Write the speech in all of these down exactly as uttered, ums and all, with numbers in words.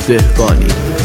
دهقانی.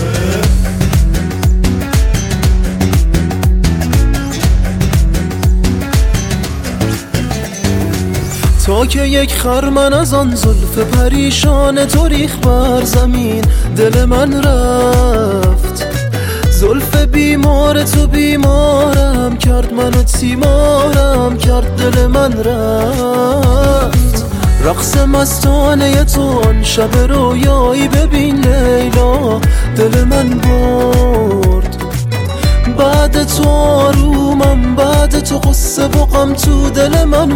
تا که یک خرمن از آن زلف پریشان تو ریخ بر زمین، دل من رفت. زلف بیمار تو بیمارم کرد، منو تیمارم کرد، دل من رفت. رقص مستانه تو آن شب رویایی، ببین لیلا دل من برد. بعد تو آرومم، بعد تو قصه و غم تو دل من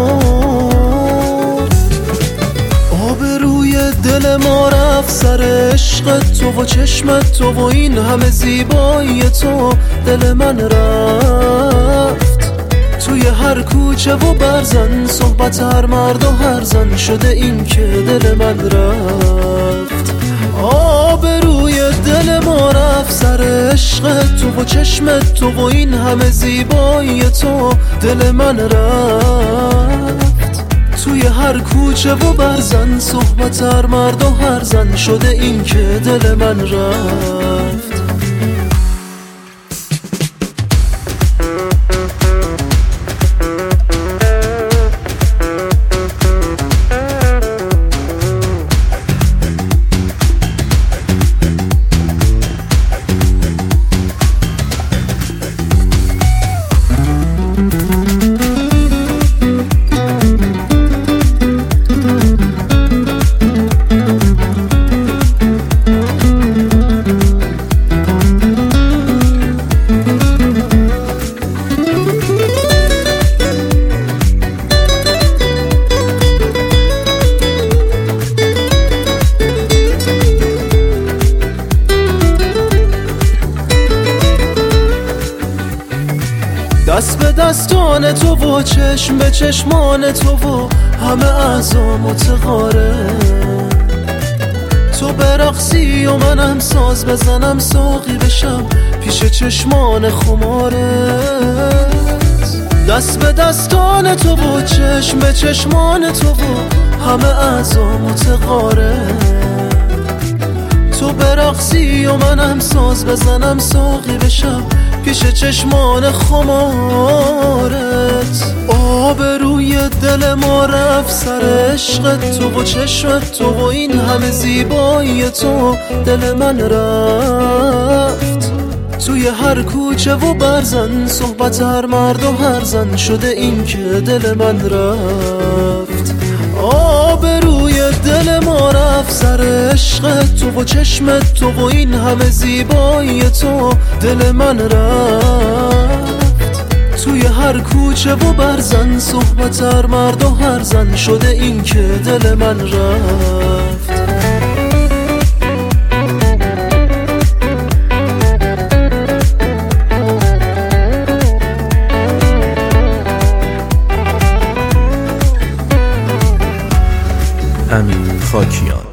مرد. آبروی دل ما رفت سر عشق تو و چشمت تو و این همه زیبایی تو، دل من رفت. توی هر کوچه و برزن صحبت هر مرد و هر زن شده این که دل من رفت. آبروی دل ما رفت سر عشق تو و چشمت تو و این همه زیبایی تو، دل من رفت. توی هر کوچه و برزن صحبت هر مرد و هر زن شده این که دل من رفت. دست به دستان تو و چشم به چشمان تو و همه اعضا متقاره. تو برقصی و منم ساز بزنم، ساقی بشم پیش چشمان خمارت. دست به دستان تو و چشم به چشمان تو و همه اعضا متقاره. تو برقصی و منم ساز بزنم، ساقی بشم پیش چشمان خمارت. آبروی دل ما رفت سر عشق تو و چشمت تو و این همه زیبایی تو، دل من رفت. توی هر کوچه و برزن صحبت هر مرد و هر زن شده این که دل من رفت. آبروی دل ما رفت سر عشق تو و چشمت تو و این همه زیبایی تو، دل من رفت. توی هر کوچه و برزن صحبت هر مرد و هر زن شده این که دل من رفت. امین خاکیان.